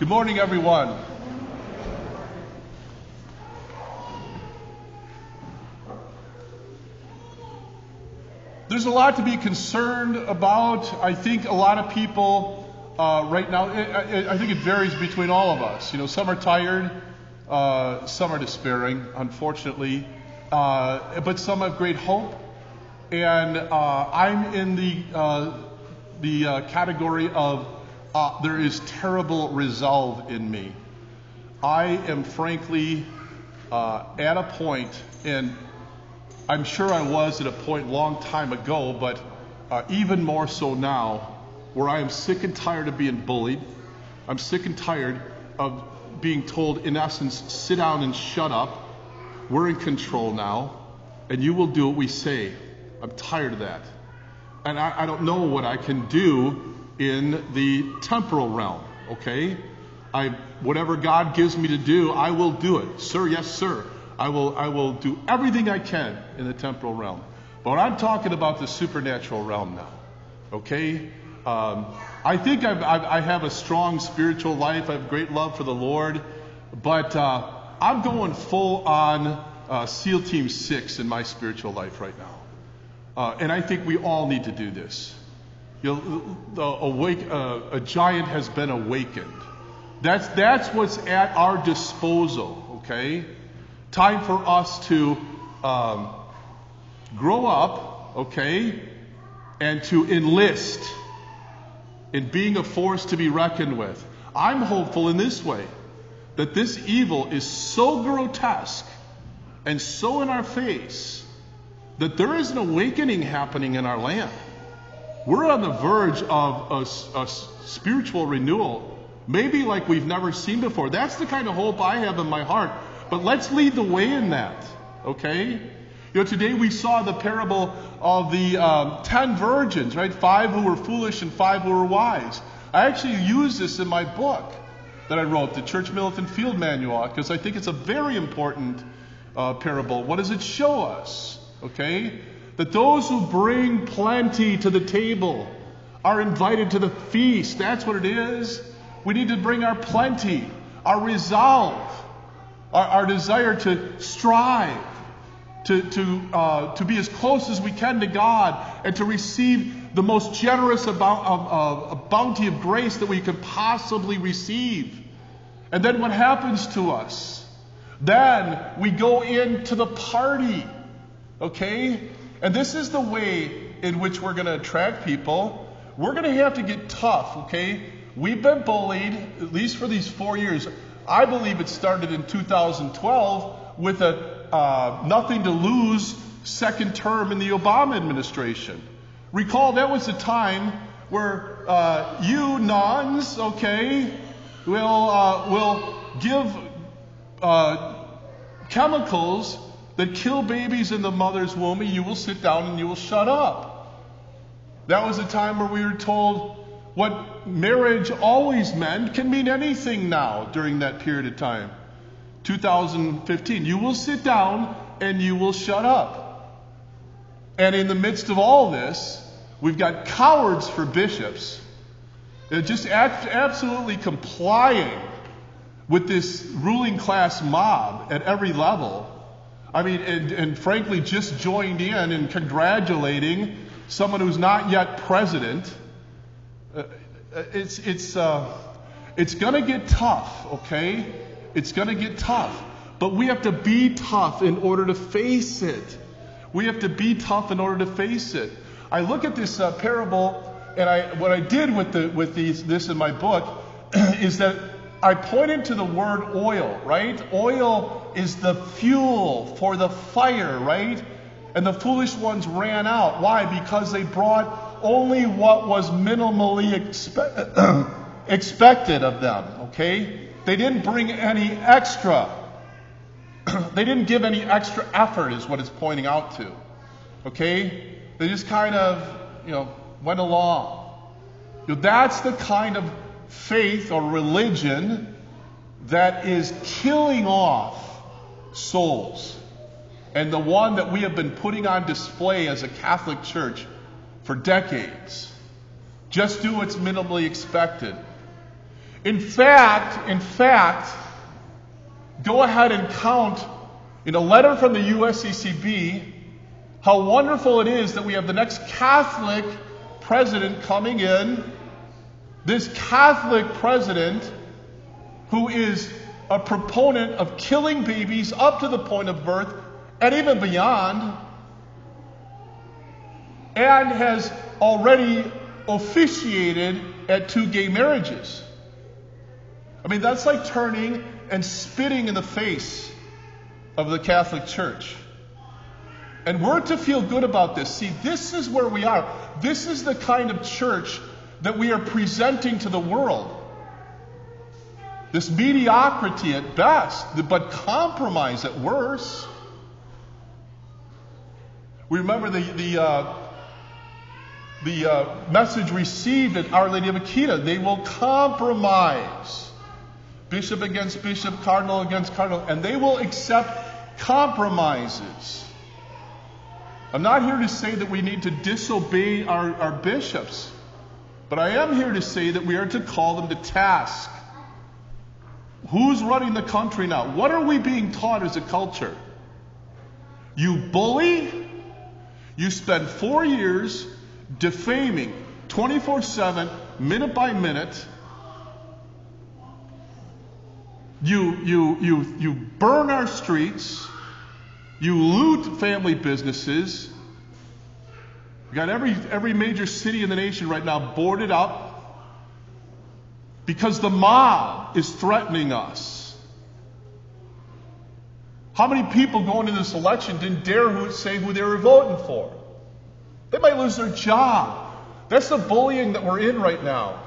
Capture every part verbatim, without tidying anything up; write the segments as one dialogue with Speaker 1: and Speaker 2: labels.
Speaker 1: Good morning, everyone. There's a lot to be concerned about. I think a lot of people uh, right now, I, I think it varies between all of us. You know, some are tired, uh, some are despairing, unfortunately, uh, but some have great hope. And uh, I'm in the uh, the uh, category of uh, there is terrible resolve in me. I am frankly uh, at a point, and I'm sure I was at a point a long time ago, but uh, even more so now, where I am sick and tired of being bullied. I'm sick and tired of being told, in essence, sit down and shut up. We're in control now, and you will do what we say. I'm tired of that. And I, I don't know what I can do in the temporal realm, okay? I, whatever God gives me to do, I will do it. Sir, yes, sir. I will I will do everything I can in the temporal realm. But I'm talking about the supernatural realm now, okay? Um, I think I've, I've, I have a strong spiritual life. I have great love for the Lord. But uh, I'm going full on uh, SEAL Team six in my spiritual life right now. Uh, and I think we all need to do this. You know, the awake, uh, a giant has been awakened. That's, that's what's at our disposal, okay? Time for us to um, grow up, okay, and to enlist in being a force to be reckoned with. I'm hopeful in this way, that this evil is so grotesque and so in our face that there is an awakening happening in our land. We're on the verge of a, a spiritual renewal, maybe like we've never seen before. That's the kind of hope I have in my heart. But let's lead the way in that, okay? You know, today we saw the parable of the um, ten virgins, right? Five who were foolish and five who were wise. I actually use this in my book that I wrote, the Church Militant Field Manual, because I think it's a very important uh, parable. What does it show us, okay? That those who bring plenty to the table are invited to the feast. That's what it is. We need to bring our plenty, our resolve, Our, our desire to strive, to to uh, to be as close as we can to God, and to receive the most generous about, of, of, of bounty of grace that we could possibly receive. And then what happens to us? Then we go into the party, okay? And this is the way in which we're going to attract people. We're going to have to get tough, okay? We've been bullied, at least for these four years. I believe it started in two thousand twelve with a uh, nothing to lose second term in the Obama administration. Recall that was a time where uh, you nuns, okay, will uh, will give uh, chemicals that kill babies in the mother's womb, and you will sit down and you will shut up. That was a time where we were told what marriage always meant can mean anything now during that period of time. two thousand fifteen. You will sit down and you will shut up. And in the midst of all this, we've got cowards for bishops. They're just act- absolutely complying with this ruling class mob at every level. I mean, and, and frankly, just joined in and congratulating someone who's not yet president. Uh, it's it's uh, it's going to get tough, okay? It's going to get tough. But we have to be tough in order to face it. We have to be tough in order to face it. I look at this uh, parable, and I what I did with the with these this in my book is that I pointed to the word oil, right? Oil is the fuel for the fire, right? And the foolish ones ran out. Why? Because they brought only what was minimally expe- expected of them, okay? They didn't bring any extra. They didn't give any extra effort is what it's pointing out to, okay? They just kind of, you know, went along. You know, that's the kind of faith or religion that is killing off souls. And the one that we have been putting on display as a Catholic Church for decades. Just do what's minimally expected. In fact, in fact, go ahead and count in a letter from the U S C C B how wonderful it is that we have the next Catholic president coming in. This Catholic president who is a proponent of killing babies up to the point of birth and even beyond, and has already officiated at two gay marriages. I mean, that's like turning and spitting in the face of the Catholic Church. And we're to feel good about this. See, this is where we are. This is the kind of church that we are presenting to the world. This mediocrity at best, but compromise at worst. We remember the the uh, the uh, message received at Our Lady of Akita. They will compromise. Bishop against bishop, cardinal against cardinal, and they will accept compromises. I'm not here to say that we need to disobey our, our bishops, but I am here to say that we are to call them to task. Who's running the country now? What are we being taught as a culture? You bully, you spend four years defaming twenty-four seven, minute by minute. You, you, you, you burn our streets. You loot family businesses. You got every, every major city in the nation right now boarded up because the mob is threatening us. How many people going into this election didn't dare who, say who they were voting for? They might lose their job. That's the bullying that we're in right now.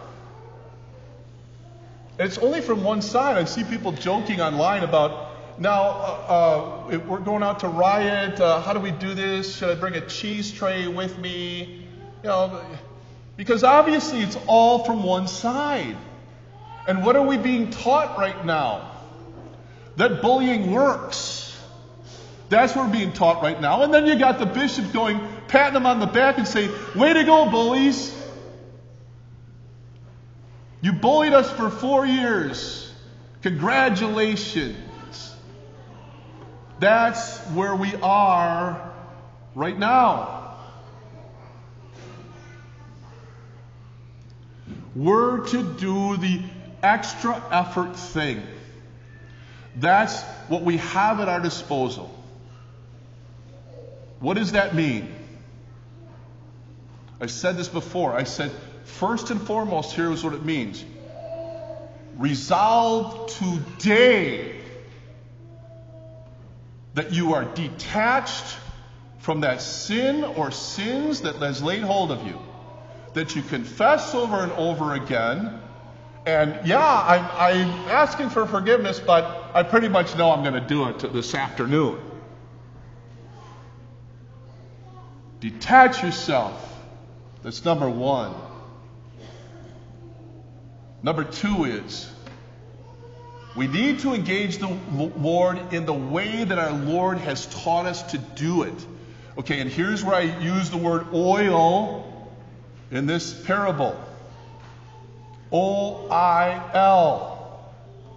Speaker 1: And it's only from one side. I see people joking online about, now, uh, uh, we're going out to riot. Uh, how do we do this? Should I bring a cheese tray with me? You know, because obviously it's all from one side. And what are we being taught right now? That bullying works. That's what we're being taught right now. And then you got the bishop going, patting them on the back and saying, way to go, bullies. You bullied us for four years. Congratulations. That's where we are right now. We're to do the extra effort thing. That's what we have at our disposal. What does that mean? I said this before. I said, first and foremost, here is what it means. Resolve today that you are detached from that sin or sins that has laid hold of you. That you confess over and over again. And yeah, I'm, I'm asking for forgiveness, but I pretty much know I'm going to do it this afternoon. Detach yourself. That's number one. Number two is, we need to engage the Lord in the way that our Lord has taught us to do it. Okay, and here's where I use the word oil in this parable. O I L.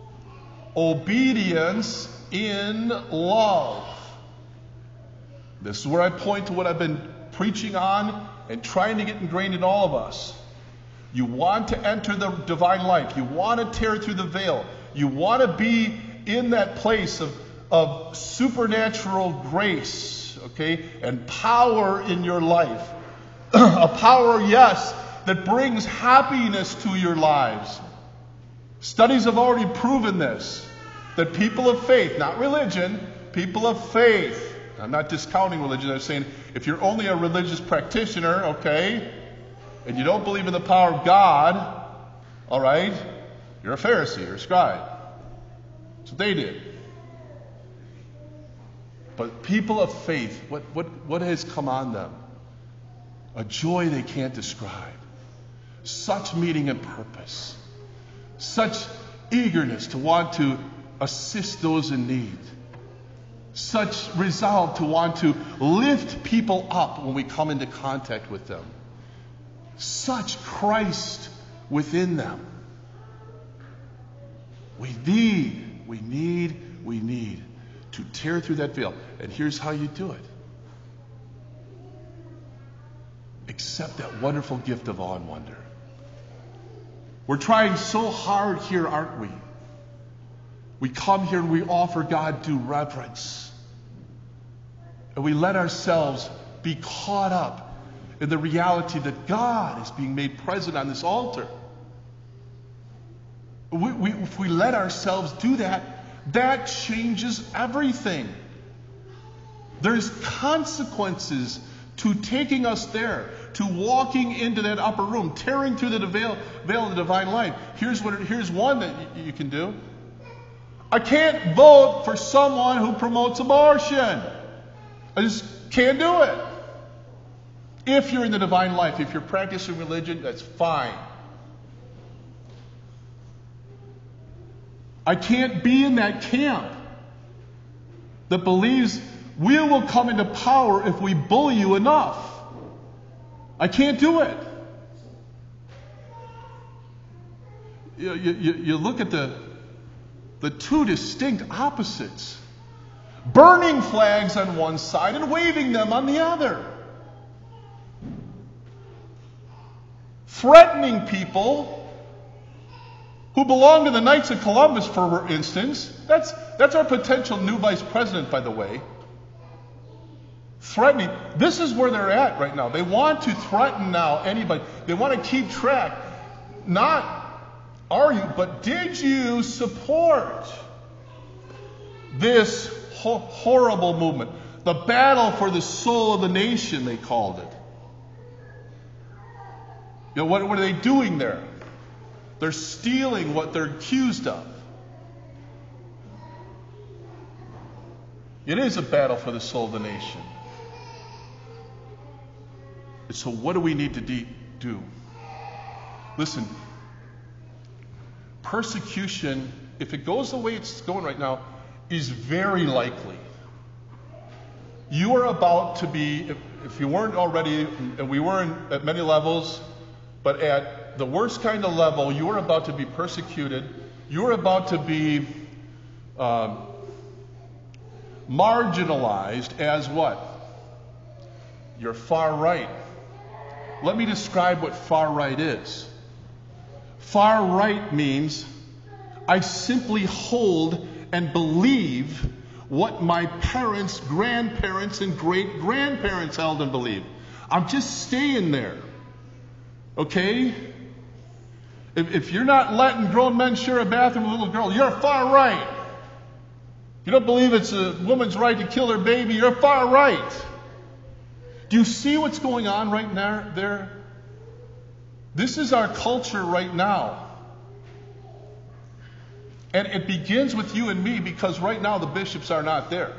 Speaker 1: Obedience in love. This is where I point to what I've been preaching on and trying to get ingrained in all of us. You want to enter the divine life. You want to tear through the veil. You want to be in that place of, of supernatural grace, okay, and power in your life. A power, yes, that brings happiness to your lives. Studies have already proven this, that people of faith, not religion, people of faith, I'm not discounting religion, I'm saying if you're only a religious practitioner, okay, and you don't believe in the power of God, all right, you're a Pharisee or a scribe. That's what they did. But people of faith, what, what, what has come on them? A joy they can't describe. Such meaning and purpose. Such eagerness to want to assist those in need. Such resolve to want to lift people up when we come into contact with them. Such Christ within them. We need, we need, we need to tear through that veil. And here's how you do it. Accept that wonderful gift of awe and wonder. We're trying so hard here, aren't we? We come here and we offer God due reverence. And we let ourselves be caught up in the reality that God is being made present on this altar. We, we, if we let ourselves do that, that changes everything. There's consequences to taking us there, to walking into that upper room, tearing through the veil, veil of the divine light. Here's what. Here's one that you, you can do. I can't vote for someone who promotes abortion. I just can't do it. If you're in the divine life, if you're practicing religion, that's fine. I can't be in that camp that believes we will come into power if we bully you enough. I can't do it. You, you, you look at the, the two distinct opposites. Burning flags on one side and waving them on the other. Threatening people who belong to the Knights of Columbus, for instance. That's, that's our potential new vice president, by the way. Threatening. This is where they're at right now. They want to threaten now anybody. They want to keep track. Not, are you, but did you support this ho- horrible movement? The battle for the soul of the nation, they called it. You know, what, what are they doing there? They're stealing what they're accused of. It is a battle for the soul of the nation. And so what do we need to de- do? Listen, persecution, if it goes the way it's going right now, is very likely. You are about to be, if, if you weren't already, and we were in, at many levels, but at the worst kind of level, you are about to be persecuted. You are about to be um, marginalized as what? You're far right. Let me describe what far right is. Far right means I simply hold and believe what my parents, grandparents, and great-grandparents held and believed. I'm just staying there. Okay? If, if you're not letting grown men share a bathroom with a little girl, you're far right. If you don't believe it's a woman's right to kill her baby, you're far right. Do you see what's going on right now there? This is our culture right now. And it begins with you and me because right now the bishops are not there.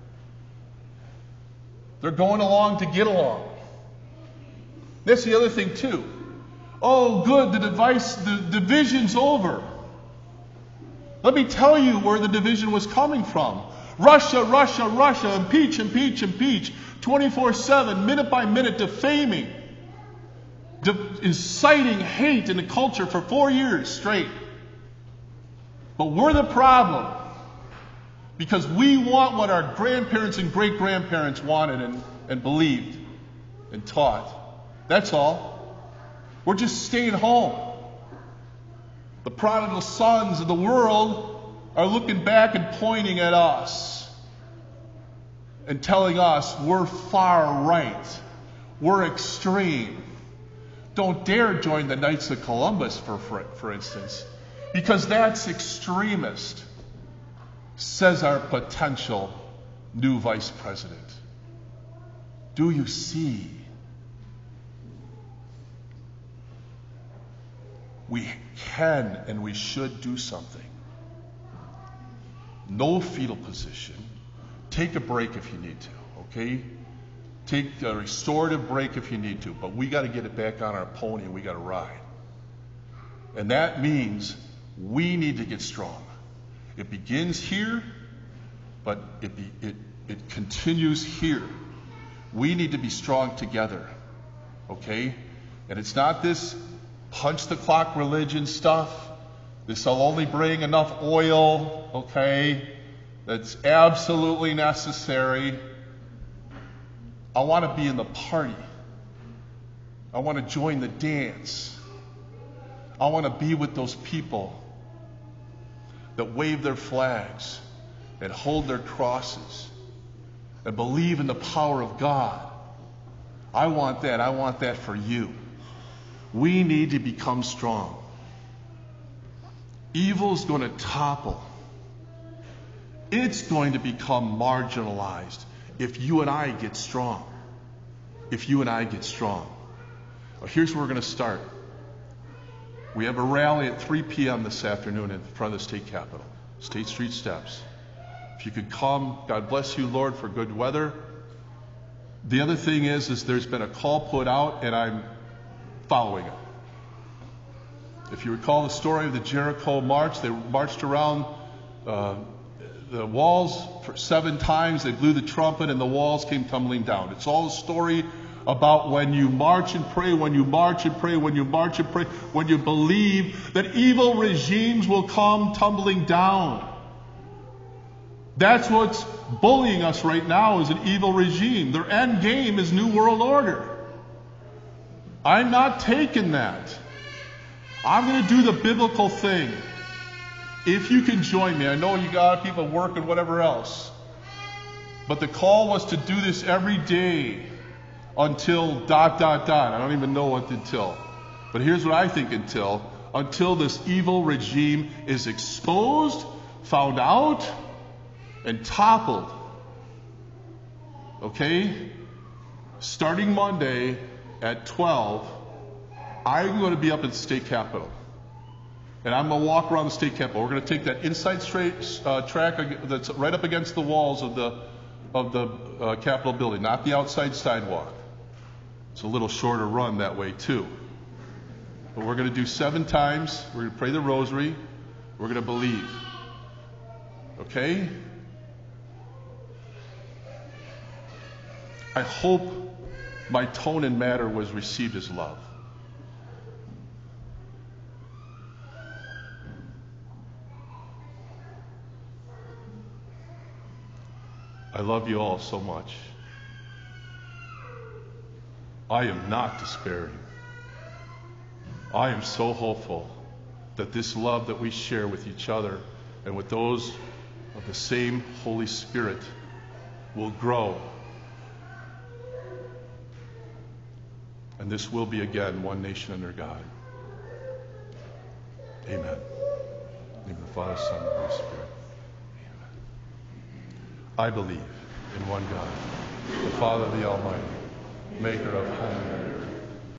Speaker 1: They're going along to get along. That's the other thing too. Oh, good, the device, the division's over. Let me tell you where the division was coming from. Russia, Russia, Russia, impeach, impeach, impeach. twenty-four seven, minute by minute, defaming, de- inciting hate in the culture for four years straight. But we're the problem because we want what our grandparents and great-grandparents wanted and, and believed and taught. That's all. We're just staying home. The prodigal sons of the world are looking back and pointing at us and telling us we're far right. We're extreme. Don't dare join the Knights of Columbus, for, for, for instance, because that's extremist, says our potential new vice president. Do you see? We can and we should do something. No fetal position. Take a break if you need to, okay? Take a restorative break if you need to, but we got to get it back on our pony and we got to ride. And that means we need to get strong. It begins here, but it, be, it, it continues here. We need to be strong together, okay? And it's not this punch the clock religion stuff. This will only bring enough oil, okay, that's absolutely necessary. I want to be in the party. I want to join the dance. I want to be with those people that wave their flags and hold their crosses and believe in the power of God. I want that. I want that for you. We need to become strong. Evil's going to topple. It's going to become marginalized if you and I get strong. If you and I get strong. Well, here's where we're going to start. We have a rally at three p.m. this afternoon in front of the state capitol, State Street steps. If you could come, God bless you, Lord, for good weather. The other thing is, is there's been a call put out, and I'm following it. If you recall the story of the Jericho March, they marched around uh, the walls for seven times. They blew the trumpet, and the walls came tumbling down. It's all a story about when you march and pray, when you march and pray, when you march and pray, when you believe that evil regimes will come tumbling down. That's what's bullying us right now, is an evil regime. Their end game is New World Order. I'm not taking that. I'm going to do the biblical thing. If you can join me, I know you got people work and whatever else, but the call was to do this every day until dot, dot, dot. I don't even know what until. But here's what I think until. Until this evil regime is exposed, found out, and toppled. Okay? Starting Monday at twelve, I'm going to be up at the state capitol. And I'm going to walk around the state capitol. We're going to take that inside straight uh, track that's right up against the walls of the of the uh, Capitol building, not the outside sidewalk. It's a little shorter run that way too. But we're going to do seven times. We're going to pray the rosary. We're going to believe. Okay? I hope my tone and matter was received as love. I love you all so much. I am not despairing. I am so hopeful that this love that we share with each other and with those of the same Holy Spirit will grow. And this will be again one nation under God. Amen. In the name of the Father, Son, and Holy Spirit. I believe in one God, the Father, the Almighty, maker of heaven and earth.